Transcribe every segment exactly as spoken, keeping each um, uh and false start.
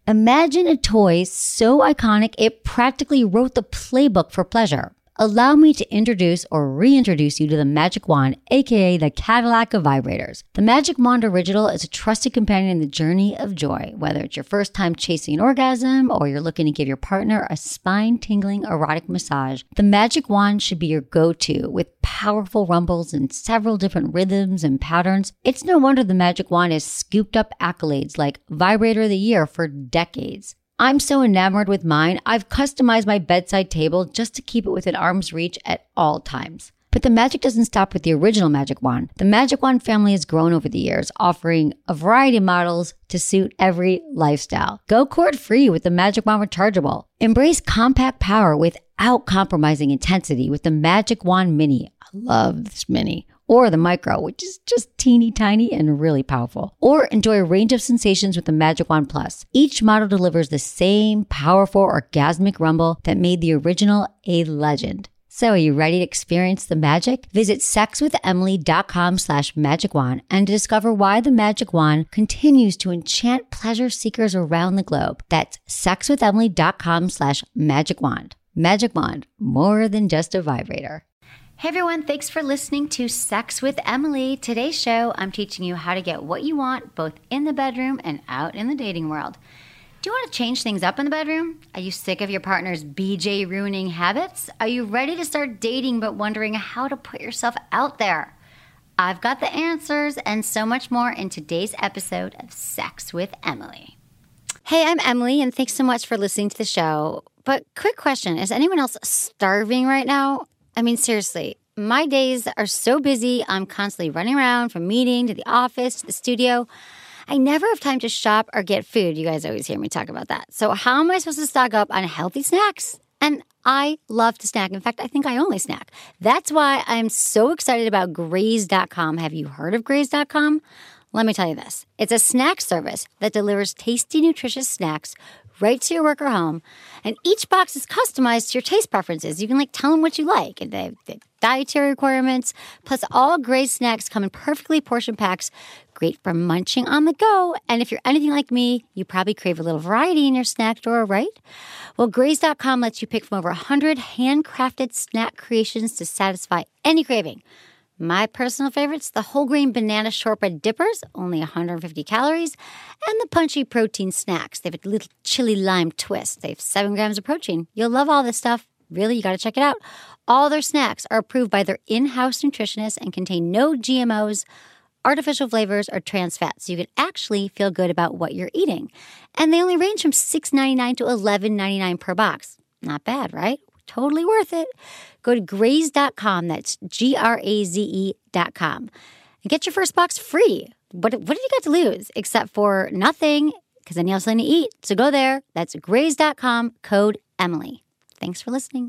Imagine a toy so iconic it practically wrote the playbook for pleasure. Allow me to introduce or reintroduce you to the Magic Wand, aka the Cadillac of vibrators. The Magic Wand Original is a trusted companion in the journey of joy. Whether it's your first time chasing an orgasm or you're looking to give your partner a spine-tingling erotic massage, the Magic Wand should be your go-to. With powerful rumbles and several different rhythms and patterns, it's no wonder the Magic Wand has scooped up accolades like Vibrator of the Year for decades. I'm so enamored with mine, I've customized my bedside table just to keep it within arm's reach at all times. But the magic doesn't stop with the original Magic Wand. The Magic Wand family has grown over the years, offering a variety of models to suit every lifestyle. Go cord-free with the Magic Wand Rechargeable. Embrace compact power without compromising intensity with the Magic Wand Mini. I love this Mini. Or the Micro, which is just teeny tiny and really powerful. Or enjoy a range of sensations with the Magic Wand Plus. Each model delivers the same powerful orgasmic rumble that made the original a legend. So are you ready to experience the magic? Visit sexwithemily.com slash magic wand and discover why the Magic Wand continues to enchant pleasure seekers around the globe. That's sexwithemily.com slash magic wand. Magic Wand, more than just a vibrator. Hey everyone, thanks for listening to Sex with Emily. Today's show, I'm teaching you how to get what you want both in the bedroom and out in the dating world. Do you want to change things up in the bedroom? Are you sick of your partner's B J ruining habits? Are you ready to start dating but wondering how to put yourself out there? I've got the answers and so much more in today's episode of Sex with Emily. Hey, I'm Emily, and thanks so much for listening to the show. But quick question, is anyone else starving right now? I mean, seriously, my days are so busy. I'm constantly running around from meeting to the office to the studio. I never have time to shop or get food. You guys always hear me talk about that. So how am I supposed to stock up on healthy snacks? And I love to snack. In fact, I think I only snack. That's why I'm so excited about Graze dot com. Have you heard of Graze dot com? Let me tell you this. It's a snack service that delivers tasty, nutritious snacks right to your work or home. And each box is customized to your taste preferences. You can like tell them what you like. And they have, they have dietary requirements. Plus, all Graze snacks come in perfectly portioned packs, great for munching on the go. And if you're anything like me, you probably crave a little variety in your snack drawer, right? Well, Graze dot com lets you pick from over one hundred handcrafted snack creations to satisfy any craving. My personal favorites, the whole grain banana shortbread dippers, only one hundred fifty calories, and the punchy protein snacks. They have a little chili lime twist. They have seven grams of protein. You'll love all this stuff. Really, you got to check it out. All their snacks are approved by their in-house nutritionists and contain no G M Os, artificial flavors, or trans fats. So you can actually feel good about what you're eating. And they only range from six ninety-nine to eleven ninety-nine per box. Not bad, right? Totally worth it. Go to Graze dot com. That's G R A Z E dot com. And get your first box free. What, what did you got to lose? Except for nothing, because then you have something to eat. So go there. That's Graze dot com, code Emily. Thanks for listening.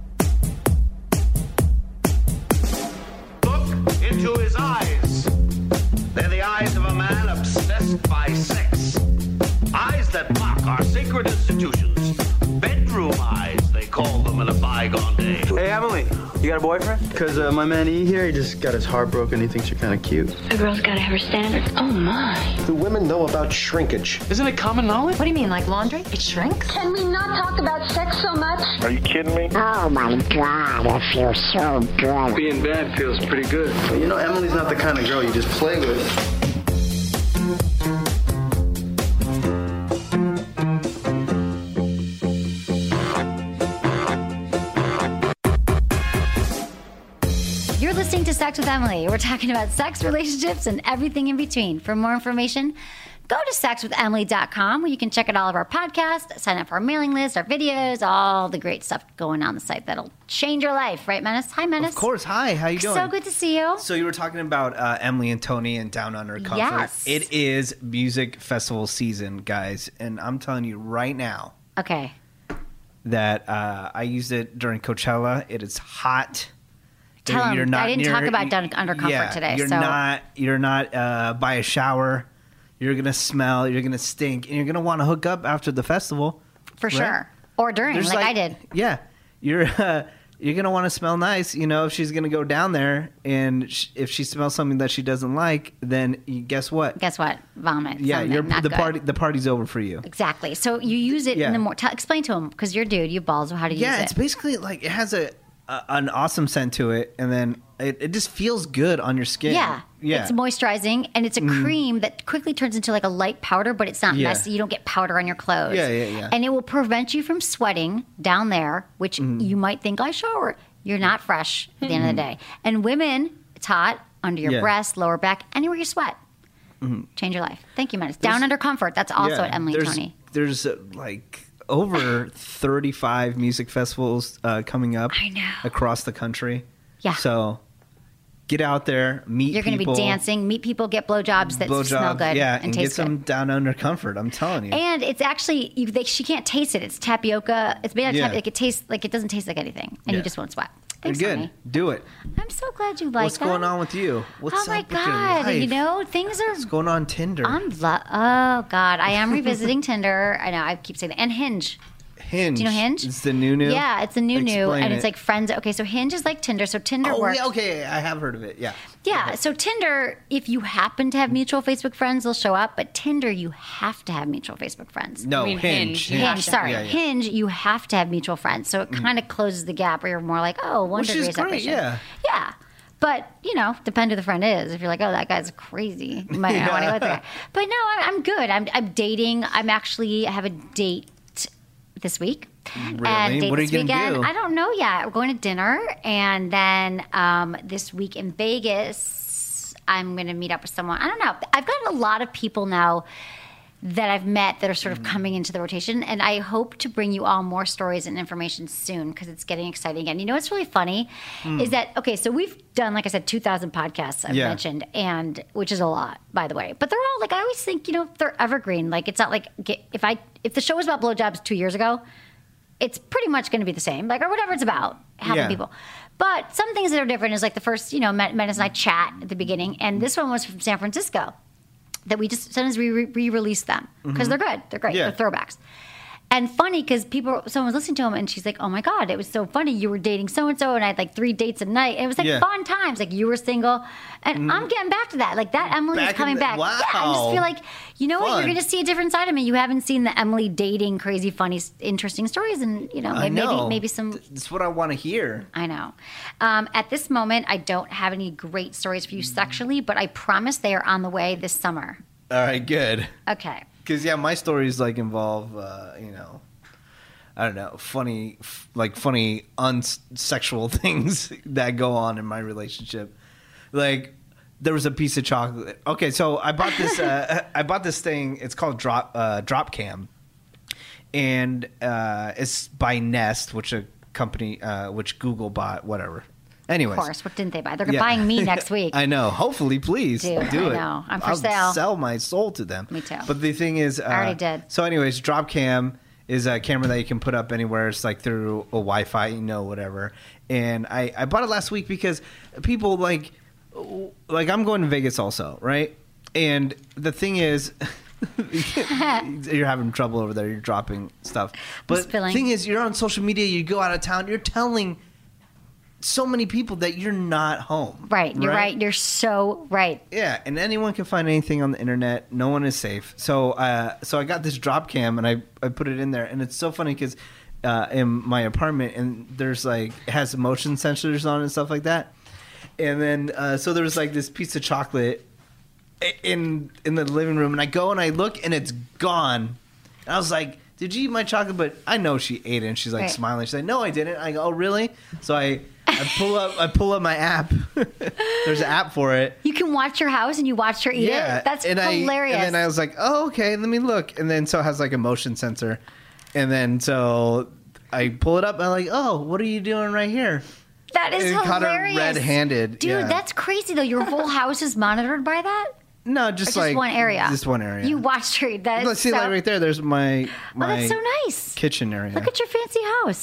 Look into his eyes. They're the eyes of a man obsessed by sex. Eyes that mock our sacred institutions. Bedroom eyes, they call them in a bygone day. Hey, Emily, you got a boyfriend? Because uh, my man E here, he just got his heart broken. He thinks you're kind of cute. A girl's got to have her standards. Oh, my. Do women know about shrinkage? Isn't it common knowledge? What do you mean, like laundry? It shrinks? Can we not talk about sex so much? Are you kidding me? Oh, my God, I feel so good. Being bad feels pretty good. But you know, Emily's not the kind of girl you just play with. You're listening to Sex with Emily. We're talking about sex, relationships, and everything in between. For more information, go to sex with emily dot com where you can check out all of our podcasts, sign up for our mailing list, our videos, all the great stuff going on the site that'll change your life. Right, Menace? Hi, Menace. Of course. Hi. How you doing? So good to see you. So you were talking about uh, Emily and Tony and Down Under Comfort. Yes. It is music festival season, guys. And I'm telling you right now. Okay. That uh, I used it during Coachella. It is hot. Tell him. You're not I didn't near, talk about Down Under Comfort yeah, today. You're so. not. You're not uh, by a shower. You're gonna smell. You're gonna stink, and you're gonna want to hook up after the festival. For right? sure. Or during, like, like I did. Yeah. You're uh, you're going to want to smell nice. You know, if she's going to go down there and sh- if she smells something that she doesn't like, then you, guess what? Guess what? Vomit. Yeah, something you're, not the good. party. The party's over for you. Exactly. So you use it Yeah. in the more. T- explain to him because you're a dude. You have balls. How to use Yeah, it? it's basically like it has a, a an awesome scent to it, and then it, it just feels good on your skin. Yeah. yeah. It's moisturizing, and it's a cream that quickly turns into like a light powder, but it's not Yeah. messy. You don't get powder on your clothes. Yeah, yeah, yeah. And it will prevent you from sweating down there, which Mm-hmm. you might think I shower. You're not fresh at the end of the day. And women, it's hot under your Yeah. breast, lower back, anywhere you sweat. Change your life. Thank you, Menace. Down Under Comfort. That's also Yeah, at Emily and there's, Tony. There's uh, like over thirty-five music festivals uh, coming up. I know. Across the country. Yeah. So get out there, meet You're going to be people, dancing, meet people, get blowjobs that blow smell jobs, good yeah, and, and, get taste some good. down under comfort. I'm telling you. And it's actually you, they, she can't taste it. It's tapioca. It's made out of Yeah. tapioca. Like it tastes like it doesn't taste like anything, and Yeah. you just won't sweat. You're Thanks, good. honey. Do it. I'm so glad you like What's that. going on with you? What's oh my up with your god! life? You know things are. What's going on Tinder? I'm lo- oh god! I am revisiting Tinder. I know I keep saying that. And Hinge. Hinge. Do you know Hinge? It's the new new. Yeah, it's the new new, Explain and it's it. like friends. Okay, so Hinge is like Tinder. So Tinder Oh works. yeah, okay, I have heard of it. Yeah. Yeah, so Tinder, if you happen to have mutual Facebook friends, they'll show up. But Tinder, you have to have mutual Facebook friends. No, I mean, Hinge. Hinge, you Hinge, have to- sorry, Yeah, yeah. Hinge, you have to have mutual friends. So it kind of closes the gap where you're more like, oh, one Which degree is of great, separation. yeah. Yeah. But, you know, depend who the friend is. If you're like, oh, that guy's crazy, you might not want to go with that guy. But no, I'm, I'm good. I'm, I'm dating. I'm actually, I have a date this week. Really? And date What are this you gonna weekend. do? I don't know yet. We're going to dinner. And then um, this week in Vegas, I'm going to meet up with someone. I don't know. I've gotten a lot of people now that I've met that are sort of coming into the rotation. And I hope to bring you all more stories and information soon because it's getting exciting again. You know what's really funny is that, okay, so we've done, like I said, two thousand podcasts I've Yeah. mentioned, and which is a lot, by the way. But they're all, like, I always think, you know, they're evergreen. Like, it's not like, get, if I if the show was about blowjobs two years ago, it's pretty much going to be the same, like, or whatever it's about, helping Yeah. people. But some things that are different is like the first, you know, Menace and I chat at the beginning, and this one was from San Francisco. That we just sometimes we re release them because they're good, they're great, Yeah. they're throwbacks. And funny because people, someone was listening to him and she's like, "Oh my god, it was so funny. You were dating so and so, and I had like three dates a night. And it was like Yeah. fun times. Like you were single, and I'm getting back to that. Like that Emily Back is in coming the- back. Yeah, I just wow. feel like you know what, Fun. you're going to see a different side of me. You haven't seen the Emily dating crazy, funny, interesting stories, and you know, I maybe know. maybe, maybe some. That's what I want to hear. I know. Um, at this moment, I don't have any great stories for you sexually, but I promise they are on the way this summer. All right, good. Okay. Because yeah, my stories like involve, uh, you know, I don't know, funny, f- like funny unsexual things that go on in my relationship. Like there was a piece of chocolate. Okay, so I bought this. Uh, I bought this thing. It's called Drop uh, Drop Cam, and uh, it's by Nest, which a company, uh, which Google bought. Whatever. Anyways, Of course. What didn't they buy? They're Yeah. buying me next week. I know. Hopefully, please Dude, do I it. know. I'm for I'll sale. Sell my soul to them. Me too. But the thing is, uh, I already did. So, anyways, Dropcam is a camera that you can put up anywhere. It's like through a Wi-Fi, you know, whatever. And I, I bought it last week because people like, like I'm going to Vegas also, right? And the thing is. You're having trouble over there. You're dropping stuff. But the spilling. thing is, you're on social media. You go out of town. You're telling so many people that you're not home. Right. You're right. You're so right. Yeah, and anyone can find anything on the internet. No one is safe. So, uh, so I got this drop cam and I, I put it in there, and it's so funny because uh, in my apartment, and there's like it has motion sensors on it and stuff like that. And then uh, so there was like this piece of chocolate i- in in the living room, and I go and I look, and it's gone. And I was like, "Did you eat my chocolate?" But I know she ate it, and she's like Right. smiling. She's like, "No, I didn't." I go, "Oh, really?" So I. I pull up. I pull up my app. There's an app for it. You can watch your house and you watch her eat Yeah, it. That's and hilarious. I, and then I was like, "Oh, okay. Let me look." And then so it has like a motion sensor, and then so I pull it up. And I'm like, "Oh, what are you doing right here?" that is and it caught her hilarious. red-handed. Dude, yeah. that's crazy though. Your whole house is monitored by that? no, Or just, just like one area? Just one area. You watched her eat that. Look, is see, so, like right there. There's my Oh, my that's so nice. kitchen area. Look at your fancy house.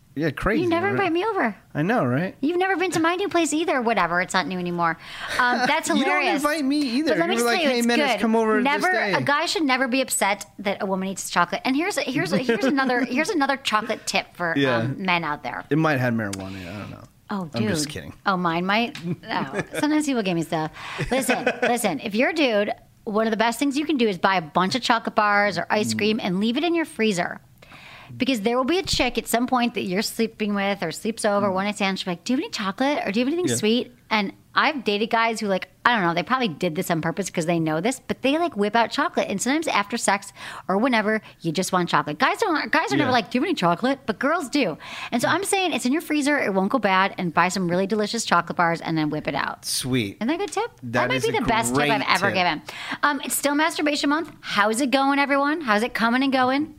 Yeah, crazy. You never right? invite me over. I know, right? You've never been to my new place either. Whatever. It's not new anymore. Um, that's hilarious. You don't invite me either. But let me You're just like, tell you, hey, it's Menace, good. come over Never, this day. a guy should never be upset that a woman eats chocolate. And here's a, here's a, here's another here's another chocolate tip for Yeah. um, men out there. It might have marijuana. I don't know. Oh, dude. I'm just kidding. Oh, mine might. No. Sometimes people give me stuff. Listen, listen. If you're a dude, one of the best things you can do is buy a bunch of chocolate bars or ice cream and leave it in your freezer. Because there will be a chick at some point that you're sleeping with or sleeps over, one night stand, she'll be like, do you have any chocolate or do you have anything Yeah. sweet? And I've dated guys who like, I don't know, they probably did this on purpose because they know this, but they like whip out chocolate. And sometimes after sex or whenever, you just want chocolate. Guys don't. Guys are Yeah. never like, do you have any chocolate? But girls do. And so I'm saying it's in your freezer. It won't go bad. And buy some really delicious chocolate bars and then whip it out. Sweet. Isn't that a good tip? That might is be a the best tip great I've ever tip. given. Um, it's still masturbation month. How's it going, everyone? How's it coming and going?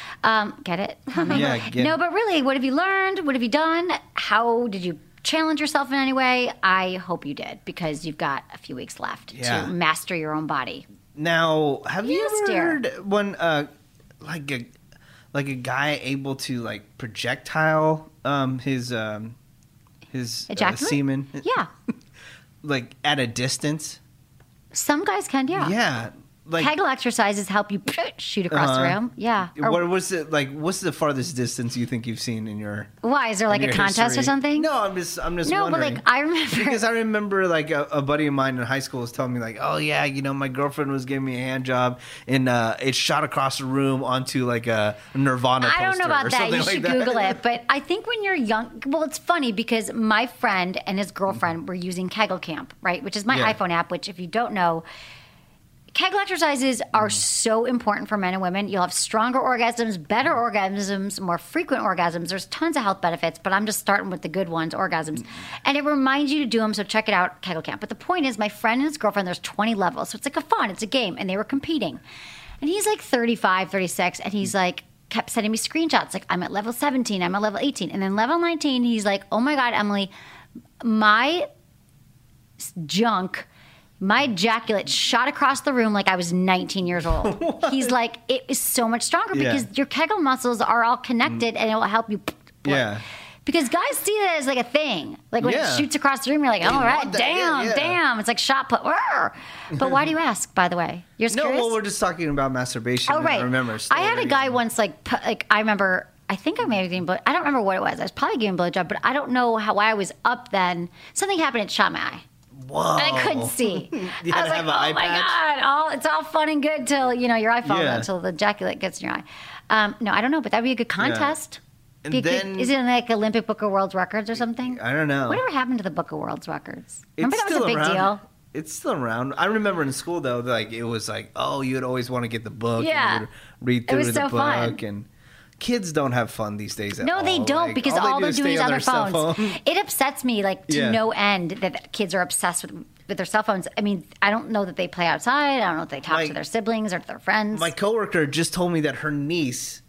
Um, get it? Yeah, get no, it. but really, what have you learned? What have you done? How did you challenge yourself in any way? I hope you did because you've got a few weeks left Yeah. to master your own body. Now, have you Yes, ever dear. heard when uh, like a like a guy able to like projectile um, his um, his uh, Ejaculate? semen Yeah. like at a distance? Some guys can, yeah. Yeah, like Kegel exercises help you shoot across the Uh-huh. room. Yeah. Or what was it like? What's the farthest distance you think you've seen in your why? Is there like in a your contest history? or something? No, I'm just I'm just No, but wondering. like I remember Because I remember, like, a, a buddy of mine in high school was telling me, like, oh, yeah, you know, my girlfriend was giving me a hand job, and uh, it shot across the room onto, like, a Nirvana poster I don't know or about that. something You like should that. Google it. But I think when you're young, well, it's funny because my friend and his girlfriend were using Kegel Camp, right? Which is my Yeah. iPhone app, which if you don't know, Kegel exercises are so important for men and women. You'll have stronger orgasms, better orgasms, more frequent orgasms. There's tons of health benefits, but I'm just starting with the good ones, orgasms. And it reminds you to do them, so check it out, Kegel Camp. But the point is, my friend and his girlfriend, there's twenty levels. So it's like a fun, it's a game, and they were competing. And he's like thirty-five, thirty-six, and he's like, kept sending me screenshots. Like, I'm at level seventeen, I'm at level eighteen. And then level nineteen, he's like, oh my God, Emily, my junk, my ejaculate shot across the room like I was nineteen years old. He's like, it is so much stronger Yeah. because your Kegel muscles are all connected and it will help you. Yeah. Because guys see that as like a thing. Like when Yeah. it shoots across the room, you're like, all right, want that. damn, Yeah, yeah. damn. It's like shot put. Rrr. But why do you ask, by the way? You're No, curious? well, we're just talking about masturbation. Oh, and right. I remember. I had a stories. guy once, like, pu- like I remember, I think I may have given, but I don't remember what it was. I was probably giving a blowjob, but I don't know how why I was up then. Something happened, it shot my eye. Whoa. And I couldn't see. You I had was to like, have oh an eye my patch? God, all, it's all fun and good till, you know, your eye falls Yeah. out, until the ejaculate gets in your eye. Um, no, I don't know, but that would be a good contest. And Be a good- then- is it in like Olympic Book of World Records or something? I don't know. Whatever happened to the Book of World Records? Remember It's that was a still big around. deal? It's still around. I remember in school though, like it was like, oh, you'd always want to get the book. Yeah. And you'd read It through was the so book, fun. and kids don't have fun these days. At No, they all. don't Like, because all, all, they they're do doing is is stay on on their cell phones. phone. It upsets me like to Yeah. no end that the kids are obsessed with with their cell phones. I mean, I don't know that they play outside. I don't know if they talk My- to their siblings or to their friends. My coworker just told me that her niece,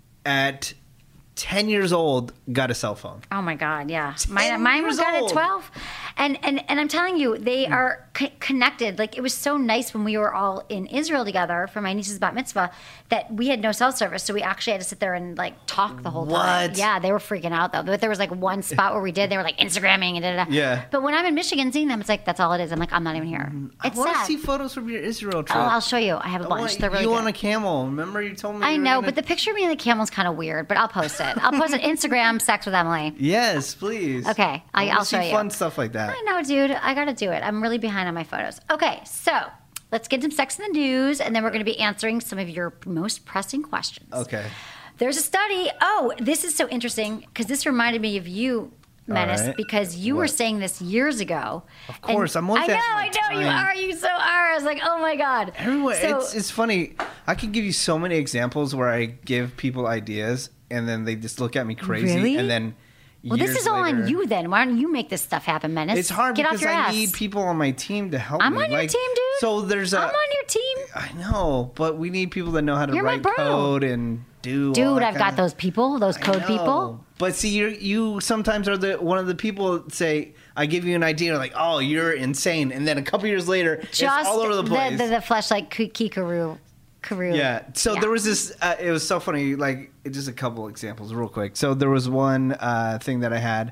at ten years old, got a cell phone. Oh my God, yeah. ten Mine, mine was years got at old. twelve. And, and and I'm telling you, they are c- connected. Like, it was so nice when we were all in Israel together for my niece's bat mitzvah that we had no cell service. So we actually had to sit there and, like, talk the whole time. What? Yeah, they were freaking out, though. But there was, like, one spot where we did. They were, like, Instagramming and da-da-da. Yeah. But when I'm in Michigan seeing them, it's like, that's all it is. I'm like, I'm not even here. I It's want to sad. see photos from your Israel trip. Oh, I'll show you. I have a I bunch. want They're really you good. on a camel. Remember you told me. I you were know, gonna- but the picture of me and the camel's kind of weird, but I'll post it. I'll post it Instagram, Sex with Emily. Yes, please. Okay, I- wanna I'll see show you. Fun stuff like that. I know, dude. I got to do it. I'm really behind on my photos. Okay, so let's get some sex in the news, and then we're going to be answering some of your most pressing questions. Okay. There's a study. Oh, this is so interesting because this reminded me of you, Menace, right. because you were What? saying this years ago. Of course, I'm always I know, asking my I know you time. are. You so are. I was like, oh my God. Everyone, So- it's it's funny. I can give you so many examples where I give people ideas and then they just look at me crazy, Really? and then Well, this years is all on later- you then. Why don't you make this stuff happen, Menace? It's hard Get because off your I ass. need people on my team to help I'm me. on your Like, team, dude. So there's a. I'm on your team. I know, but we need people that know how to You're my write bro. code and do. all Dude, that I've got kinda- those people, those I code know. people. But see, you you sometimes are the one of the people that say, I give you an idea, like, oh, you're insane, and then a couple years later, Just it's all over the place. The, the, the fleshlight Kikaru Karoo. Yeah. So Yeah. there was this. Uh, it was so funny. Like just a couple examples, real quick. So there was one uh, thing that I had.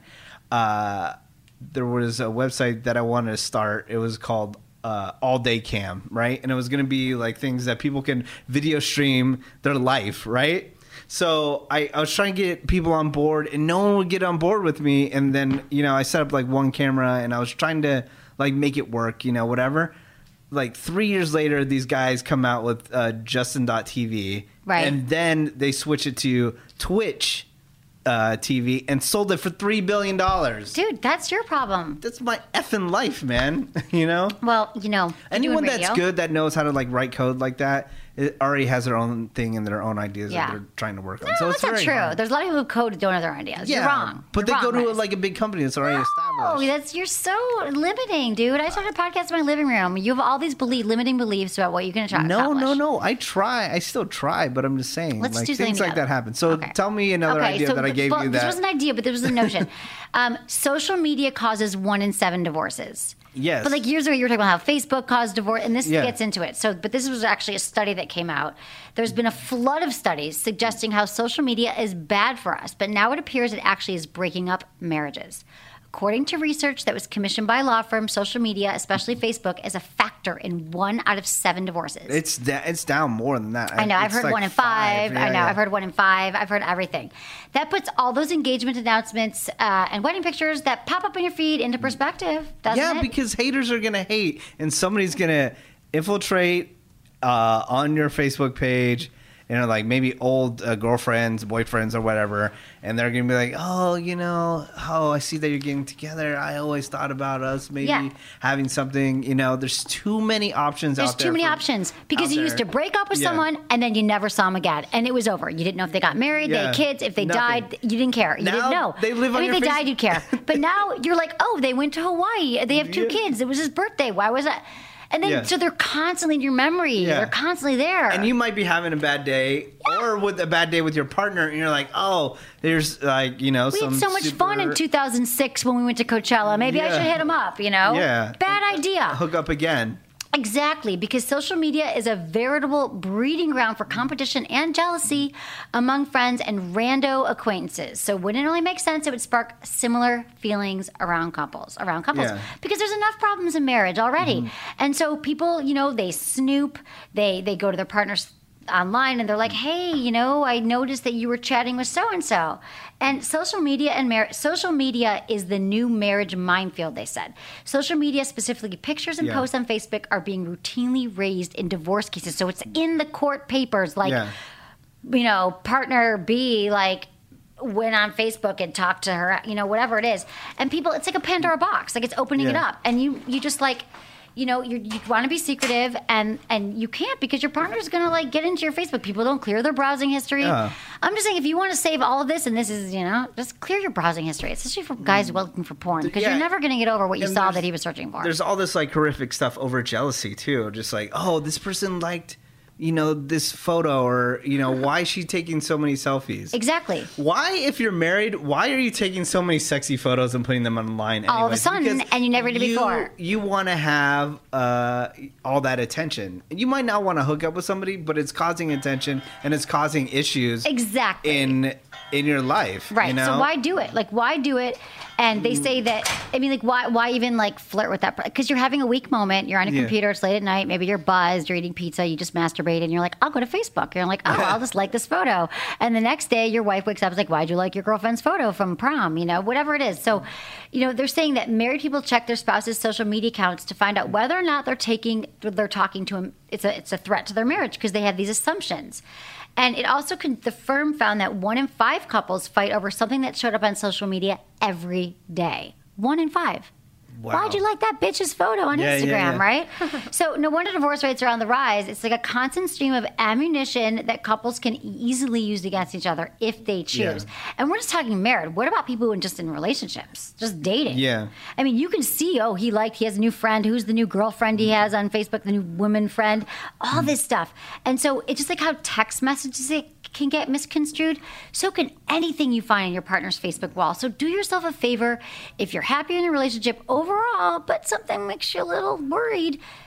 Uh, there was a website that I wanted to start. It was called uh, All Day Cam, right? And it was going to be like things that people can video stream their life, right? So I, I was trying to get people on board, and no one would get on board with me. And then, you know, I set up like one camera, and I was trying to like make it work, you know, whatever. Like three years later, these guys come out with uh, Justin dot T V, right? And then they switch it to Twitch uh, T V and sold it for three billion dollars. Dude, that's your problem. That's my effing life, man. You know? Well, you know, anyone that's radio. good that knows how to like write code like that, it already has their own thing and their own ideas Yeah. that they're trying to work on. No, so that's it's not very true. hard. There's a lot of people who code who don't have their ideas. Yeah, You're wrong. but You're they go wrong, to Rex. like a big company that's already Oh, established. that's you're so limiting, dude. I started a podcast in my living room. You have all these belief, limiting beliefs about what you can try. No, no, no. I try. I still try, but I'm just saying, Let's like do something things like together. that happen. So Okay. tell me another Okay, idea so that I the- gave well, you. This That was an idea, but there was a notion. um, social media causes one in seven divorces. Yes. But like years ago, you were talking about how Facebook caused divorce, and this Yeah. gets into it. So, but this was actually a study that came out. There's been a flood of studies suggesting how social media is bad for us, but now it appears it actually is breaking up marriages. According to research that was commissioned by a law firm, social media, especially Facebook, is a factor in one out of seven divorces. It's da- it's down more than that. I know. I've It's heard like one in five. Yeah, I know. yeah. I've heard one in five. I've heard everything. That puts all those engagement announcements uh, and wedding pictures that pop up in your feed into perspective, doesn't Yeah, it? because haters are gonna hate, and somebody's gonna infiltrate uh, on your Facebook page. You know, like maybe old uh, girlfriends, boyfriends, or whatever, and they're gonna be like, "Oh, you know, oh, I see that you're getting together. I always thought about us maybe Yeah. having something." You know, there's too many options There's out there. too many for- options because out you used there. to break up with Yeah. someone and then you never saw them again, and it was over. You didn't know if they got married, they had Yeah. kids, if they Nothing. died, you didn't care. You Now didn't know. they live I on mean, your they face- died, you care. But now you're like, oh, they went to Hawaii. They have two Yeah. kids. It was his birthday. Why was that? And then Yeah. so they're constantly in your memory. Yeah. They're constantly there. And you might be having a bad day, or with a bad day with your partner, and you're like, "Oh, there's like you know We some had so much super- fun in two thousand six when we went to Coachella. Maybe I Yeah. should hit him up, you know? Yeah. Bad idea. hook up again." Exactly, because social media is a veritable breeding ground for competition and jealousy among friends and rando acquaintances. So wouldn't it only make sense it would spark similar feelings around couples, around couples? Yeah. Because there's enough problems in marriage already. And so people, you know, they snoop, they they go to their partners online and they're like, hey, you know, I noticed that you were chatting with so and so. And social media and marriage, social media is the new marriage minefield, they said. Social media, specifically pictures and Yeah. posts on Facebook, are being routinely raised in divorce cases. So it's in the court papers, like, Yeah. you know, partner B, like, went on Facebook and talked to her, you know, whatever it is. And people, it's like a Pandora box. Like, it's opening it Yeah. up. And you, you just, like, you know, you're, you want to be secretive, and, and you can't because your partner's going to, like, get into your Facebook. People don't clear their browsing history. Yeah. I'm just saying, if you want to save all of this, and this is, you know, just clear your browsing history, especially for guys looking for porn, because Yeah. you're never going to get over what you And saw there's- that he was searching for. There's all this like horrific stuff over jealousy too. Just like, oh, this person liked, you know, this photo, or you know, why is she taking so many selfies? Exactly. Why, if you're married, why are you taking so many sexy photos and putting them online? All of a anyways? sudden, Because and you never did you, before. You want to have uh, all that attention. You might not want to hook up with somebody, but it's causing attention and it's causing issues Exactly. in in your life. Right. You know? So why do it? Like, why do it? And they say that, I mean, like, why why even, like, flirt with that? Because you're having a weak moment. You're on a Yeah. computer. It's late at night. Maybe you're buzzed. You're eating pizza. You just masturbated. And you're like, I'll go to Facebook. You're like, oh, I'll just like this photo. And the next day, your wife wakes up and is like, why'd you like your girlfriend's photo from prom? You know, whatever it is. So, you know, they're saying that married people check their spouse's social media accounts to find out whether or not they're taking, they're talking to him. It's a, it's a threat to their marriage because they have these assumptions. And it also can, the firm found that one in five couples fight over something that showed up on social media every day. One in five. Wow. Why'd you like that bitch's photo on Yeah, Instagram, yeah, yeah. right? So no wonder divorce rates are on the rise. It's like a constant stream of ammunition that couples can easily use against each other if they choose. Yeah. And we're just talking married. What about people who are just in relationships, just dating? Yeah. I mean, you can see, oh, he liked, he has a new friend. Who's the new girlfriend he has on Facebook, the new woman friend, all this stuff. And so it's just like how text messages it can get misconstrued. So can anything you find in your partner's Facebook wall. So do yourself a favor. If you're happy in your relationship overall, but something makes you a little worried,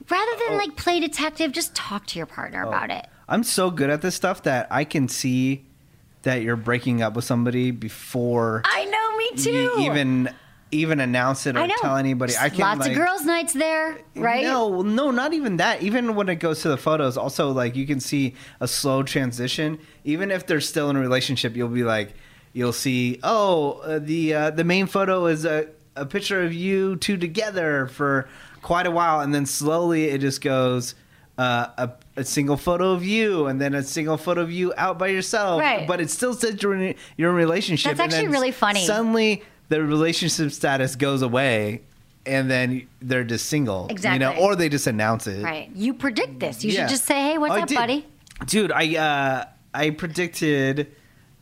rather than like play detective, just talk to your partner Oh. about it. I'm so good at this stuff that I can see that you're breaking up with somebody before I know, me too. you even even announce it or I know. tell anybody. I can Lots like, of girls' nights there, right? No, no, not even that. Even when it goes to the photos, also like you can see a slow transition. Even if they're still in a relationship, you'll be like, you'll see, oh, uh, the uh, the main photo is a, a picture of you two together for quite a while, and then slowly it just goes uh, a, a single photo of you, and then a single photo of you out by yourself. Right. But it still says you're in, you're in a relationship. That's and actually then really funny. Suddenly, the relationship status goes away, and then they're just single. Exactly. You know, or they just announce it. Right. You predict this. You Yeah. should just say, hey, what's I up, did. buddy? Dude, I uh, I predicted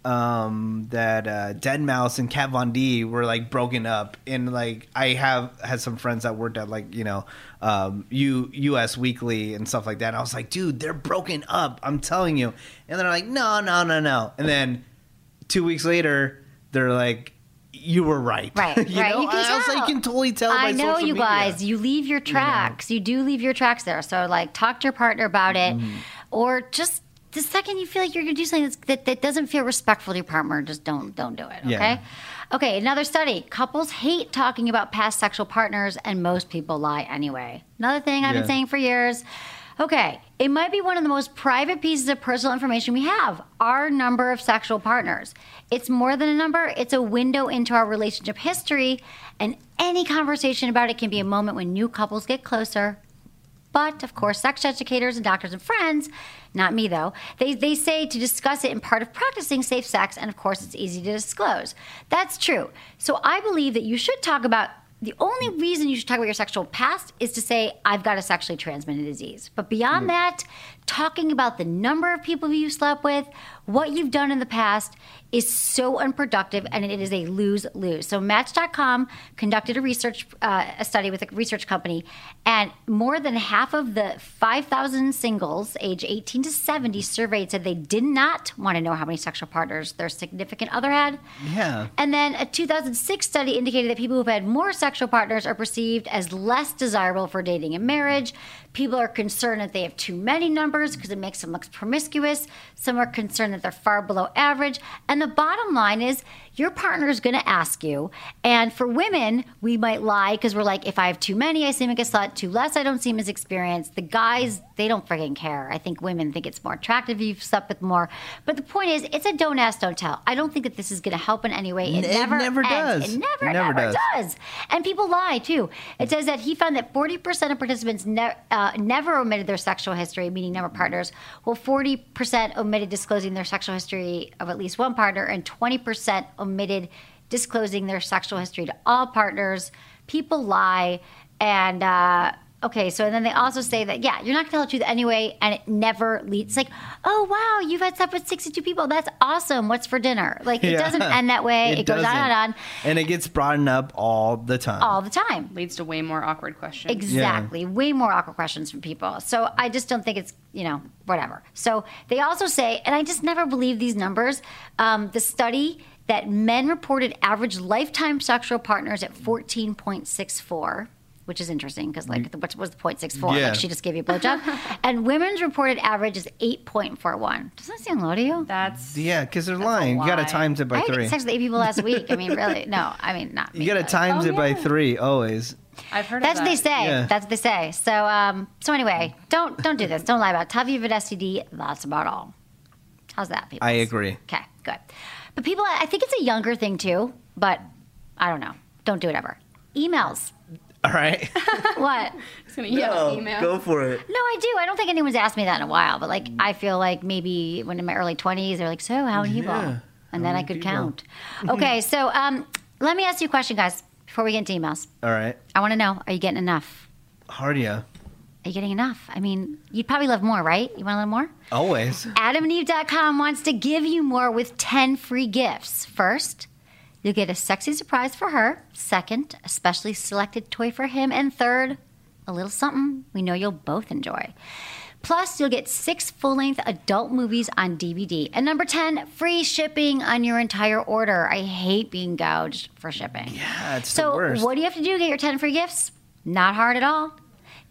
um, that uh, Deadmau five and Kat Von D were like broken up, and like I have had some friends that worked at like you know um, U U.S. Weekly and stuff like that. And I was like, dude, they're broken up. I'm telling you. And they're like, no, no, no, no. And then two weeks later, they're like, you were right. Right, you right. know? You can I was tell. like, you can totally tell. I by know, social you media. guys. You leave your tracks. You, do leave your tracks there. So, like, talk to your partner about it, Mm-hmm. or just the second you feel like you're going to do something that's, that that doesn't feel respectful to your partner, just don't don't do it. Okay. Yeah. Okay. Another study: couples hate talking about past sexual partners, and most people lie anyway. Another thing I've Yeah. been saying for years. Okay, it might be one of the most private pieces of personal information we have, our number of sexual partners. It's more than a number, it's a window into our relationship history, and any conversation about it can be a moment when new couples get closer. But, of course, sex educators and doctors and friends, not me though, they, they say to discuss it in part of practicing safe sex, and of course it's easy to disclose. That's true. So I believe that you should talk about the only reason you should talk about your sexual past is to say, I've got a sexually transmitted disease. But beyond that, talking about the number of people you slept with, what you've done in the past, is so unproductive, and it is a lose-lose. So Match dot com conducted a research uh, a study with a research company, and more than half of the five thousand singles age eighteen to seventy surveyed said they did not want to know how many sexual partners their significant other had. Yeah. And then a two thousand six study indicated that people who've had more sexual partners are perceived as less desirable for dating and marriage. People are concerned that they have too many numbers because it makes them look promiscuous. Some are concerned that they're far below average. And the bottom line is your partner is going to ask you. And for women, we might lie because we're like, if I have too many, I seem like a slut. Too less, I don't seem as experienced. The guys, they don't friggin' care. I think women think it's more attractive if you've slept with more. But the point is, it's a don't ask, don't tell. I don't think that this is going to help in any way. It, It never, never ends. does. It never, It never never does. does. And people lie, too. It says that he found that forty percent of participants ne- uh, never omitted their sexual history, meaning number of partners, while forty percent omitted disclosing their sexual history of at least one partner, and twenty percent omitted disclosing their sexual history to all partners. People lie. And, uh, okay, so then they also say that, yeah, you're not going to tell the truth anyway, and it never leads. It's like, oh, wow, you've had sex with sixty-two people. That's awesome. What's for dinner? Like, it Yeah. doesn't end that way. It, It goes on doesn't. and on And it gets brought up all the time. all the time. Leads to way more awkward questions. Exactly. Way more awkward questions from people. So I just don't think it's, you know, whatever. So they also say, and I just never believe these numbers, um, the study that men reported average lifetime sexual partners at fourteen point six four, which is interesting because, like, what was the point six four? Yeah. Like, she just gave you a blowjob. And women's reported average is eight point four one. Doesn't that seem low to you? That's Yeah, because they're lying. You got to lie. times it by I had three. sex with eight people last week. I mean, really? No, I mean, not me. You got to but- times Oh, it by yeah. three always. I've heard That's of what they that. say. Yeah. That's what they say. So, um, so anyway, don't don't do this. Don't lie about it. Tell you have an S T D. That's about all. How's that, people? I agree. Okay, good. But people, I think it's a younger thing too. But I don't know. Don't do it ever. Emails. All right. What? It's gonna yell email. Go for it. No, I do. I don't think anyone's asked me that in a while. But like, I feel like maybe when in my early twenties, they're like, "So, how many people?" Yeah. And then I could count. Okay, so um, let me ask you a question, guys, before we get into emails. All right. I want to know: are you getting enough? Hard yeah. Are you getting enough? I mean, you'd probably love more, right? You want a little more? Always. Adam and Eve dot com wants to give you more with ten free gifts. First, you'll get a sexy surprise for her. Second, a specially selected toy for him. And third, a little something we know you'll both enjoy. Plus, you'll get six full-length adult movies on D V D. And number ten, free shipping on your entire order. I hate being gouged for shipping. Yeah, it's So the worst. what do you have to do to get your ten free gifts? Not hard at all.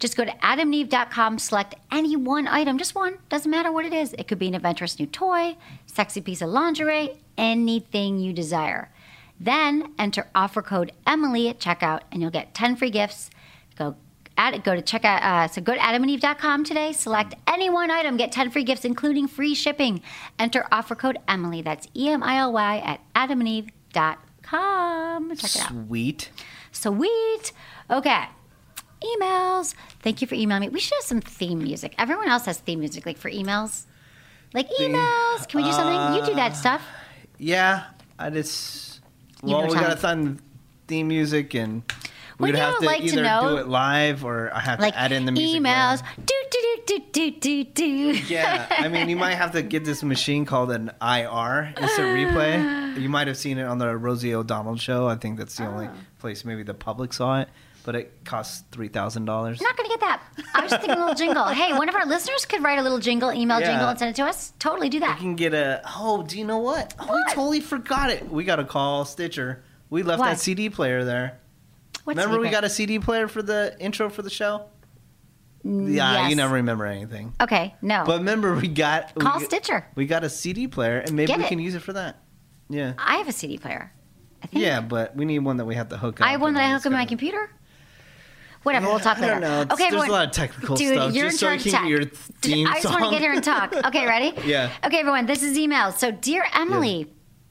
Just go to adam and eve dot com, select any one item, just one, doesn't matter what it is. It could be an adventurous new toy, sexy piece of lingerie, anything you desire. Then enter offer code Emily at checkout and you'll get ten free gifts. Go At, go to check out, uh, so go to adam and eve dot com today, select any one item, get ten free gifts, including free shipping. Enter offer code Emily, that's E M I L Y, at adam and eve dot com. Check it out. Sweet. Sweet. Okay. Emails. Thank you for emailing me. We should have some theme music. Everyone else has theme music, like for emails. Like emails. Can we do something? You do that stuff. Yeah, I just, You well, know we time. got to find theme music and Would we'd have you to like to either know- do it live or I have Like to add in the music. emails. later. Do, do, do, do, do, do. Yeah, I mean, you might have to get this machine called an I R, instant replay. You might have seen it on the Rosie O'Donnell show. I think that's the only place maybe the public saw it, but it costs three thousand dollars. I'm not going to get that. I was just thinking a little jingle. Hey, one of our listeners could write a little jingle, email Yeah. jingle, and send it to us. Totally do You that. can get a. Oh, do you know what? Oh, we totally forgot it. We got to call Stitcher. We left What? that C D player there. What's Remember, we secret? got a C D player for the intro for the show. Yeah, Mm, yes. you never remember anything. Okay, no. But remember, we got Call we, Stitcher. We got a C D player, and maybe Get we it. can use it for that. Yeah. I have a C D player. I think. Yeah, but we need one that we have to hook up. I have one that I and hook up on my it's computer. Whatever, Yeah, we'll talk I later. don't know. It's- Okay, there's everyone. a lot of technical Dude, stuff, you're just in so I charge can of get your tech. theme I just want to song. get here and talk. Okay, ready? Yeah. Okay, everyone, this is emails. So, dear Emily,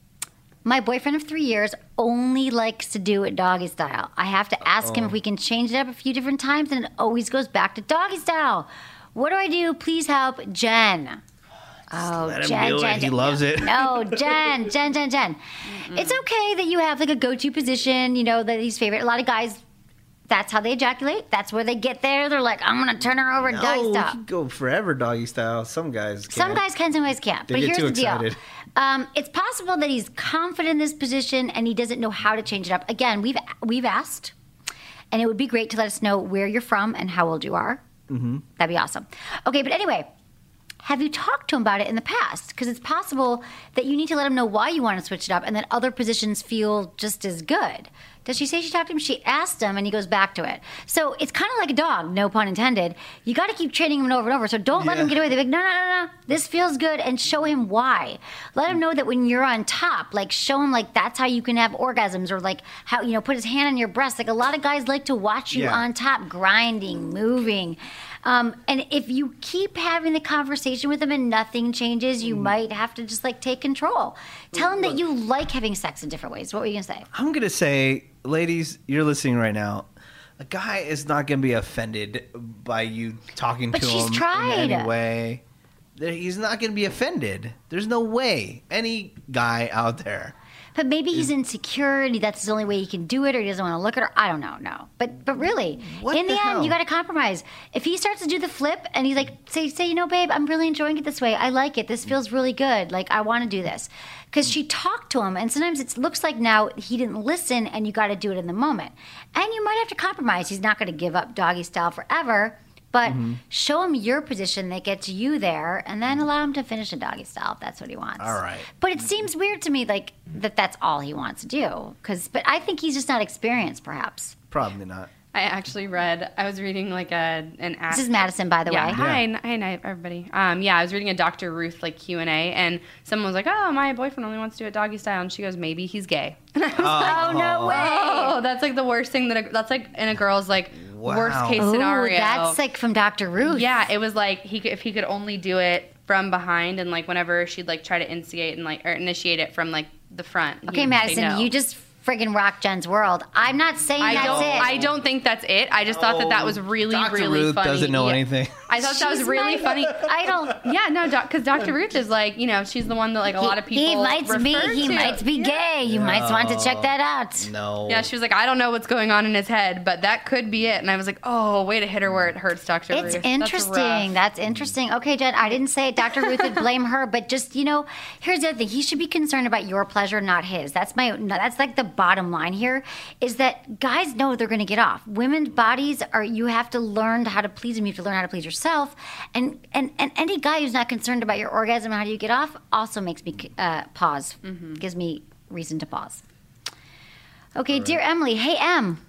my boyfriend of three years only likes to do it doggy style. I have to ask him if we can change it up a few different times, and it always goes back to doggy style. What do I do? Please help, Jen. Oh, let him Jen, do it. Jen, He Jen. loves it. No, Jen, Jen, Jen, Jen. It's okay that you have like a go-to position, you know, that he's favorite. A lot of guys, that's how they ejaculate. That's where they get there. They're like, I'm going to turn her over No, doggy we style. can go forever doggy style. Some guys can't. Some guys can, some guys can't. They but get here's too the deal. excited. Um, it's possible that he's confident in this position and he doesn't know how to change it up. Again, we've we've asked, and it would be great to let us know where you're from and how old you are. Mm-hmm. That'd be awesome. Okay, but anyway, have you talked to him about it in the past? Because it's possible that you need to let him know why you want to switch it up and that other positions feel just as good. Does she say she talked to him? She asked him, and he goes back to it. So it's kind of like a dog, no pun intended. You got to keep training him over and over. So don't let Yeah. him get away. They're like, no, no, no, no. This feels good, and show him why. Let him know that when you're on top, like show him like that's how you can have orgasms, or like how you know put his hand on your breast. Like a lot of guys like to watch you Yeah. on top, grinding, moving. Um, and if you keep having the conversation with him and nothing changes, you might have to just like take control. Tell him that you like having sex in different ways. What were you gonna say? I'm gonna say, ladies, you're listening right now. A guy is not gonna be offended by you talking But to she's him tried. in any way. There- He's not gonna be offended. There's no way. Any guy out there. But maybe he's insecure and that's the only way he can do it, or he doesn't want to look at her. I don't know. No, but but really, What in the, the end, hell? you got to compromise. If he starts to do the flip and he's like, say say, you know, babe, I'm really enjoying it this way. I like it. This feels really good. Like I want to do this because she talked to him, and sometimes it looks like now he didn't listen, and you got to do it in the moment. And you might have to compromise. He's not going to give up doggy style forever. But Mm-hmm. show him your position that gets you there, and then allow him to finish a doggy style if that's what he wants. All right. But it seems weird to me, like that that's all he wants to do. Because, but I think he's just not experienced, perhaps. Probably not. I actually read. I was reading like a an. This is Madison, by the yeah, way. Hi, n- hi, night, everybody. Um, yeah, I was reading a Doctor Ruth like Q and A, and someone was like, "Oh, my boyfriend only wants to do it doggy style," and she goes, "Maybe he's gay." And I was like, Oh no way! "Oh, that's like the worst thing that a, that's like in a girl's like Wow. worst case Ooh, scenario." that's like from Doctor Ruth. Yeah, it was like he could, if he could only do it from behind, and like whenever she'd like try to instigate and like or initiate it from like the front. he Okay, would say Madison, no. you just friggin' rock Jen's world. I'm not saying I that's don't. it. I don't think that's it. I just thought that that was really, Doctor really Ruth funny. doesn't know Yeah. anything. I thought that was She's really my funny. idol. Yeah, no, because Doctor Ruth is like, you know, she's the one that like a lot of people He might be. refer He to. might be gay. You might want to check that out. No. Yeah, she was like, I don't know what's going on in his head, but that could be it. And I was like, oh, way to hit her where it hurts, Doctor Ruth. It's That's interesting. rough. That's, interesting. Okay, Jen, I didn't say it. Doctor Ruth would blame her, but just, you know, here's the other thing. He should be concerned about your pleasure, not his. That's my. no, That's like the bottom line here. Is that guys know they're going to get off. Women's bodies are. You have to learn how to please them. You have to learn how to please yourself. And and and any guy who's not concerned about your orgasm and how do you get off also makes me uh, pause. Mm-hmm. Gives me reason to pause. Okay, dear Emily. Hey, Em.